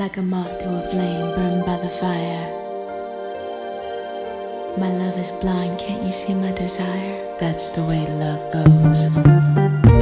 like a moth to a flame burned by the fire. My love is blind, can't you see my desire? That's the way love goes.